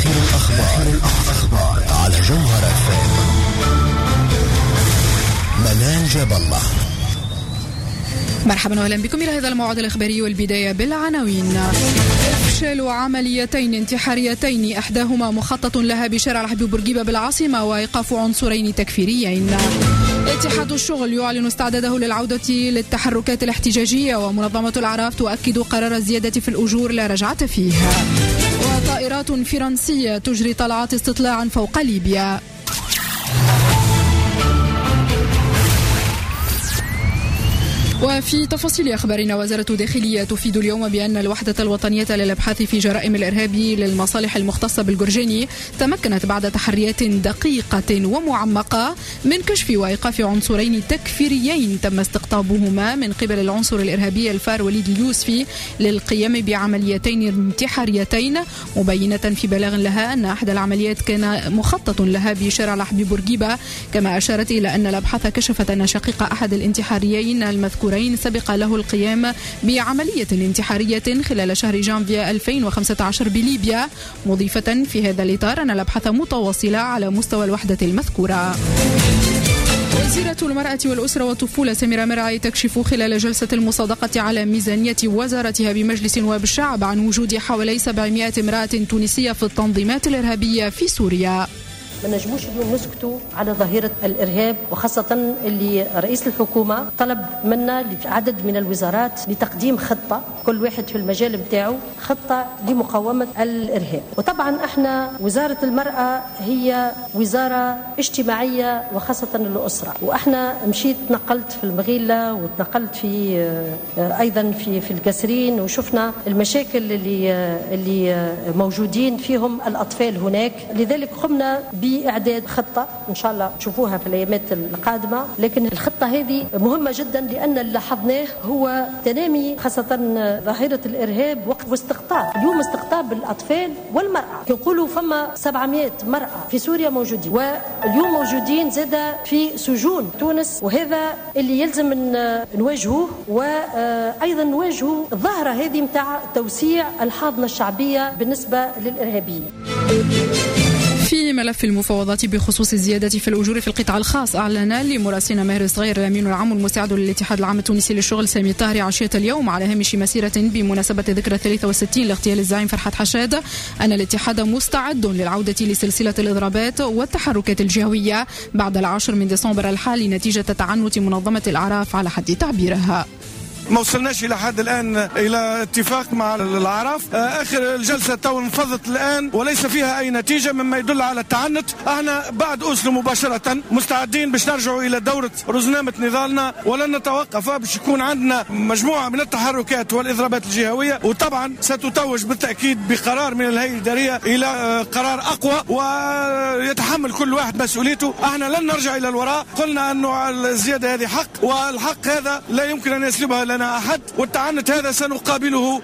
آخر الأخبار على جوهرة FM. منال جاب الله. مرحبا واهلا بكم الى هذا الموعد الاخباري، والبدايه بالعناوين. افشال عمليتين انتحاريتين احداهما مخطط لها بشارع الحبيب بورقيبه بالعاصمه، وايقاف عنصرين تكفيريين. اتحاد الشغل يعلن استعداده للعوده للتحركات الاحتجاجيه، ومنظمه الاعراف تؤكد قرار الزياده في الاجور لا رجعه فيه. وطائرات فرنسيه تجري طلعات استطلاع فوق ليبيا. وفي تفاصيل أخبارنا، وزارة الداخلية تفيد اليوم بأن الوحدة الوطنية للأبحاث في جرائم الإرهاب للمصالح المختصة بالجرجاني تمكنت بعد تحريات دقيقة ومعمقة من كشف وإيقاف عنصرين تكفيريين تم استقطابهما من قبل العنصر الإرهابي الفار وليد اليوسفي للقيام بعمليتين انتحاريتين، مبينة في بلاغ لها أن أحد العمليات كان مخطط لها بشارع الحبيب بورقيبة. كما أشارت إلى أن الأبحاث كشفت أن شقيق أحد الانتحاريين المذكورين سبق له القيام بعملية انتحارية خلال شهر جانفيا 2015 بليبيا، مضيفة في هذا الإطار أن الأبحاث متواصلة على مستوى الوحدة المذكورة. وزيرة المرأة والأسرة والطفولة سميرة مرعي تكشف خلال جلسة المصادقة على ميزانية وزارتها بمجلس نواب الشعب عن وجود حوالي 700 امرأة تونسية في التنظيمات الإرهابية في سوريا. ما نجموش اليوم نسكتوا على ظاهرة الإرهاب، وخاصة اللي رئيس الحكومة طلب منا لعدد من الوزارات لتقديم خطة كل واحد في المجال متاعه، خطة لمقاومة الإرهاب. وطبعا احنا وزارة المرأة هي وزارة اجتماعية وخاصة الأسرة، واحنا مشيت نقلت في المغيلة وتنقلت في أيضا في القسرين، وشفنا المشاكل اللي موجودين فيهم الأطفال هناك. لذلك قمنا بإعداد خطة إن شاء الله تشوفوها في الأيامات القادمة، لكن الخطة هذه مهمة جدا لأن اللي لاحظناه هو تنامي خاصة ظاهرة الإرهاب وقت واستقطاب. اليوم استقطاب الأطفال والمرأة، يقولوا فما 700 مرأة في سوريا موجودين، واليوم موجودين زادة في سجون تونس، وهذا اللي يلزم نواجهوه، وأيضا نواجهوا الظاهرة هذه متاع توسيع الحاضنة الشعبية بالنسبة للإرهابيين. في ملف المفاوضات بخصوص الزيادة في الأجور في القطاع الخاص، أعلن لمراسلنا ماهر صغير الأمين العام المساعد للاتحاد العام التونسي للشغل سامي الطاهري عشية اليوم على هامش مسيرة بمناسبة ذكرى 63 لاغتيال الزعيم فرحات حشاد أن الاتحاد مستعد للعودة لسلسلة الإضرابات والتحركات الجهوية بعد 10 من ديسمبر الحالي نتيجة تعنت منظمة الأعراف على حد تعبيرها. ما وصلناش إلى حد الآن إلى اتفاق مع الأعراف. آخر الجلسة تو انفضت الآن وليس فيها أي نتيجة، مما يدل على التعنت. احنا بعد أوسلو مباشرة مستعدين باش نرجعوا إلى دورة رزنامة نضالنا، ولن نتوقف باش يكون عندنا مجموعة من التحركات والإضرابات الجهوية، وطبعا ستتوج بالتأكيد بقرار من الهيئة الإدارية إلى قرار أقوى ويتحمل كل واحد مسؤوليته. احنا لن نرجع إلى الوراء، قلنا أنه الزيادة هذه حق، والحق هذا لا يمكن أن يسلبها لنا أحد، والتعنت هذا سنقابله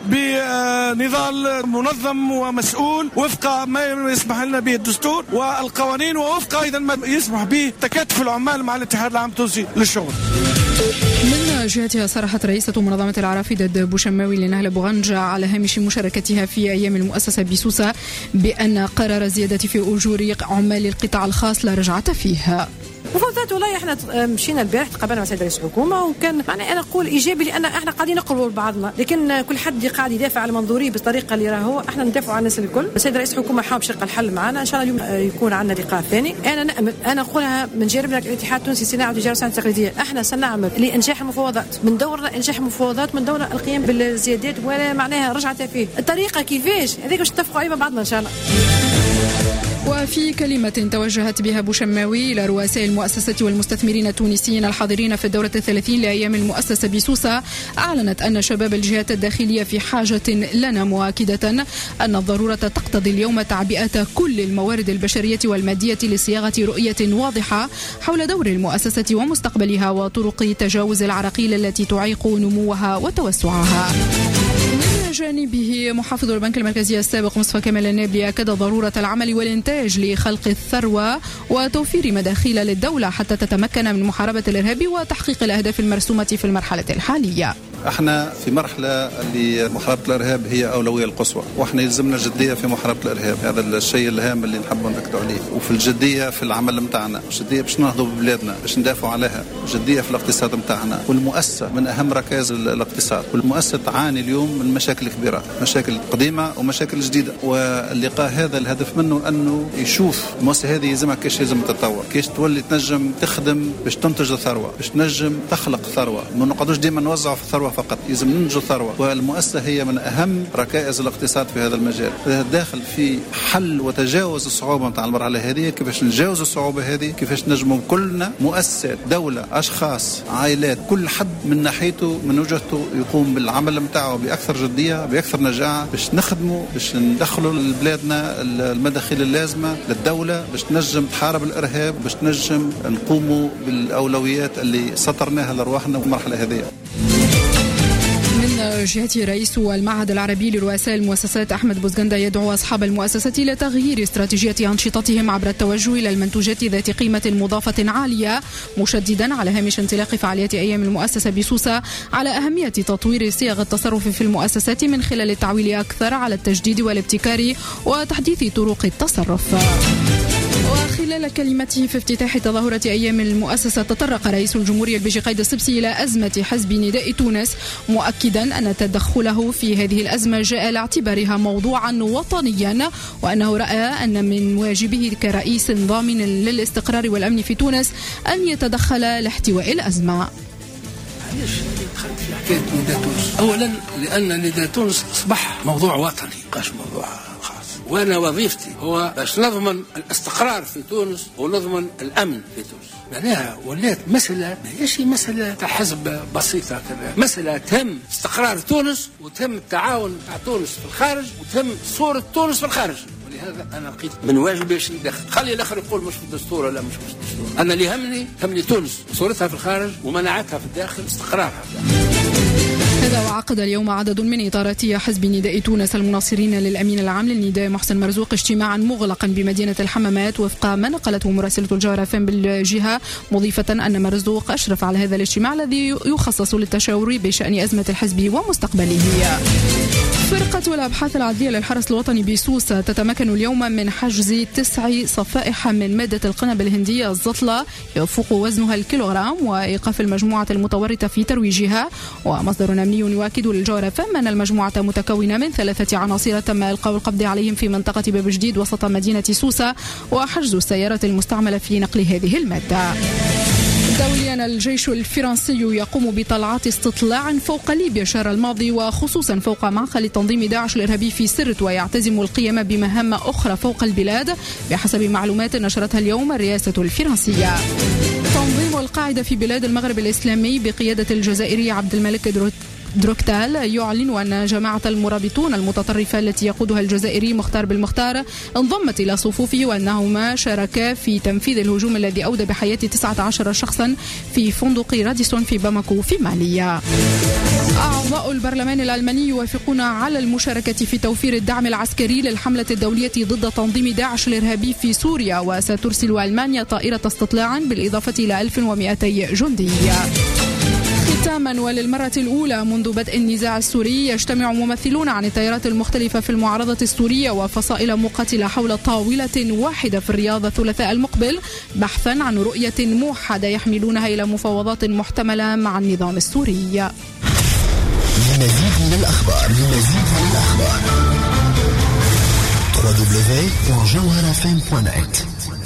بنضال منظم ومسؤول وفق ما يسمح لنا به الدستور والقوانين، ووفق أيضا ما يسمح به تكاتف العمال مع الاتحاد العام التونسي للشغل. من جهتها صرحت رئيسة منظمة الأعراف داد بوشماوي لنهلة بوغنجة على هامش مشاركتها في أيام المؤسسة بسوسة بأن قرار الزيادة في أجور عمال القطاع الخاص لا رجعة فيها. مفاوضات والله احنا مشينا البارح تقابلنا مع سيد رئيس الحكومه، وكان معنى انا نقول ايجابي لان احنا قاعدين نقربوا لبعضنا، لكن كل حد قاعد يدافع على منظوريه بالطريقه اللي راهو. احنا ندافعوا على الناس الكل. السيد رئيس الحكومه حاب يلقى الحل معنا، ان شاء الله اليوم يكون عندنا لقاء ثاني. انا نامل، انا نقولها من جانبنا الاتحاد التونسي للصناعه والتجاره والصناعه التقليديه، احنا سنعمل لانجاح المفاوضات، من دورنا انجاح المفاوضات، من دورنا القيام بالزيادات ولا معناها رجعت فيه. الطريقه كيفاش هذيك باش نتفقوا عليها مع بعضنا ان شاء الله. وفي كلمة توجهت بها بوشماوي إلى رؤساء المؤسسة والمستثمرين التونسيين الحاضرين في الدورة 30 لأيام المؤسسة بسوسة، أعلنت أن شباب الجهات الداخلية في حاجة لنا، مؤكدة أن الضرورة تقتضي اليوم تعبئة كل الموارد البشرية والمادية لصياغة رؤية واضحة حول دور المؤسسة ومستقبلها وطرق تجاوز العراقيل التي تعيق نموها وتوسعها. جانبه محافظ البنك المركزي السابق مصطفى كمال النابلي أكد ضرورة العمل والإنتاج لخلق الثروة وتوفير مداخيل للدولة حتى تتمكن من محاربة الإرهاب وتحقيق الأهداف المرسومة في المرحلة الحالية. احنا في مرحلة اللي محاربة الإرهاب هي أولوية القصوى، واحنا يلزمنا جدية في محاربة الإرهاب. هذا الشيء الهام اللي نحب نركز عليه، وفي الجدية في العمل متاعنا، جدية باش نهضوا ببلادنا، باش ندافعوا عليها، جدية في الاقتصاد متاعنا. والمؤسسة من أهم ركائز الاقتصاد، والمؤسسة تعاني اليوم من مشاكل كبيرة، مشاكل قديمة ومشاكل جديدة. واللقاء هذا الهدف منه أنه يشوف المؤسسة هذه يلزمها كيش لازم تتطور، كيش تولي تنجم تخدم باش تنتج ثروة، باش تنجم تخلق ثروة. ما نقعدوش ديما نوزعوا في الثروة فقط، لازم ننتج ثروة. والمؤسسة هي من أهم ركائز الاقتصاد في هذا المجال، داخل في حل وتجاوز الصعوبة متاع المرحلة هذه. كيفاش نتجاوز الصعوبة هذه، كيفاش نجموا كلنا مؤسسات، دولة، أشخاص، عائلات، كل حد من ناحيته من وجهته يقوم بالعمل متاعه بأكثر جدية بأكثر نجاعة، باش نخدموا، باش ندخلوا لبلادنا المداخيل اللازمة للدولة، باش نجم تحارب الإرهاب، باش نجم نقوموا بالأولويات اللي سطرناها لأرواحنا في المرحلة هذه. من جهة رئيس المعهد العربي لرؤساء المؤسسات أحمد بوزغندا يدعو أصحاب المؤسسة إلى تغيير استراتيجية أنشطتهم عبر التوجه إلى المنتوجات ذات قيمة مضافة عالية، مشددا على هامش انطلاق فعاليات أيام المؤسسة بسوسة على أهمية تطوير صيغ التصرف في المؤسسات من خلال التعويل أكثر على التجديد والابتكار وتحديث طرق التصرف. وخلال كلمته في افتتاح تظاهرة أيام المؤسسة تطرق رئيس الجمهورية البيجي قايد السبسي إلى أزمة حزب نداء تونس، مؤكدا أن تدخله في هذه الأزمة جاء لاعتبارها موضوعا وطنيا، وأنه رأى أن من واجبه كرئيس ضامن للاستقرار والأمن في تونس أن يتدخل لاحتواء الأزمة. ليش دخلت في حكاية نداء تونس؟ أولا لأن نداء تونس أصبح موضوع وطني، مبقاش موضوع خاص، وأنا وظيفتي هو باش نضمن الاستقرار في تونس ونضمن الأمن في تونس. معناها ولات مسألة ماهيش مسألة تاع حزب بسيطة كذا، مسألة تهم استقرار تونس وتهم التعاون تاع تونس في الخارج وتهم صورة تونس في الخارج. ولهذا أنا لقيت من واجبي باش ندخل. خلي الآخر يقول مش في الدستور ولا مش في الدستور، أنا اللي يهمني تونس صورتها في الخارج ومناعتها في الداخل، استقرارها في الداخل. هذا وعقد اليوم عدد من إطارات حزب نداء تونس المناصرين للأمين العام للنداء محسن مرزوق اجتماعا مغلقا بمدينة الحمامات وفق ما نقلته مراسلة الجوهرة FM بالجهة، مضيفة أن مرزوق أشرف على هذا الاجتماع الذي يخصص للتشاور بشأن أزمة الحزب ومستقبله. فرقة الأبحاث العدلية للحرس الوطني بسوسة تتمكن اليوم من حجز 9 صفائح من مادة القنب الهندية الزطلة يفوق وزنها الكيلوغرام، وإيقاف المجموعة المتورطة في ترويجها. ومصدر أمني يؤكد للجوهرة FM أن المجموعة متكونة من 3 عناصر تم إلقاء القبض عليهم في منطقة باب جديد وسط مدينة سوسة، وحجز السيارة المستعملة في نقل هذه المادة. دوليا الجيش الفرنسي يقوم بطلعات استطلاع فوق ليبيا الشهر الماضي، وخصوصا فوق معقل تنظيم داعش الإرهابي في سرت، ويعتزم القيام بمهام أخرى فوق البلاد بحسب معلومات نشرتها اليوم الرئاسة الفرنسية. تنظيم القاعدة في بلاد المغرب الإسلامي بقيادة الجزائري عبد الملك دروكتال يعلن أن جماعة المرابطون المتطرفة التي يقودها الجزائري مختار بالمختار انضمت إلى صفوفه، وأنهما شاركا في تنفيذ الهجوم الذي أودى بحياة 19 شخصا في فندق راديسون في باماكو في ماليا. أعضاء البرلمان الألماني يوافقون على المشاركة في توفير الدعم العسكري للحملة الدولية ضد تنظيم داعش الإرهابي في سوريا، وسترسل ألمانيا طائرة استطلاع بالإضافة إلى 1200 جندي. ختاما، وللمرة الأولى منذ بدء النزاع السوري يجتمع ممثلون عن التيارات المختلفة في المعارضة السورية وفصائل مقاتلة حول طاولة واحدة في الرياض الثلاثاء المقبل، بحثا عن رؤية موحدة يحملونها إلى مفاوضات محتملة مع النظام السوري. لمزيد من الأخبار www.jawharafm.net